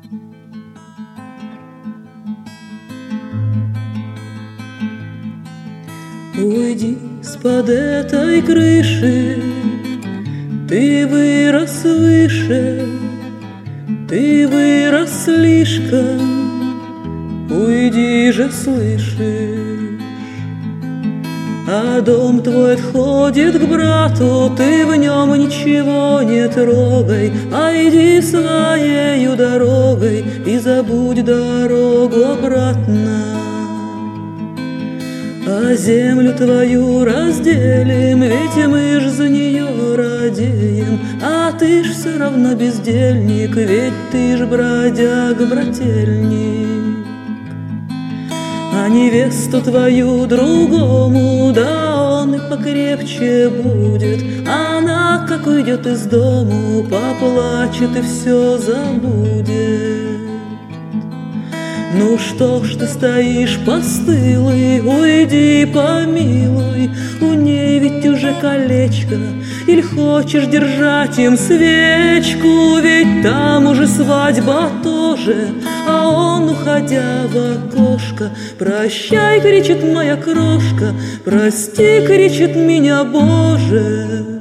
Уйди с-под этой крыши, ты вырос выше, ты вырос слишком, уйди же, слышишь? А дом твой отходит к брату, ты в нем ничего не трогай, а иди своею дорогой и забудь дорогу обратно. А землю твою разделим, ведь мы ж за нее радеем, а ты ж все равно бездельник, ведь ты ж бродяга-брательник. А невесту твою другому, да он и покрепче будет, она, как уйдет из дому, поплачет и все забудет. Ну что ж ты стоишь постылый, уйди, помилуй, у ней ведь уже колечко, или хочешь держать им свечку, ведь там уже свадьба тоже, а он, уходя в окошко, прощай, кричит моя крошка, прости, кричит меня, Боже.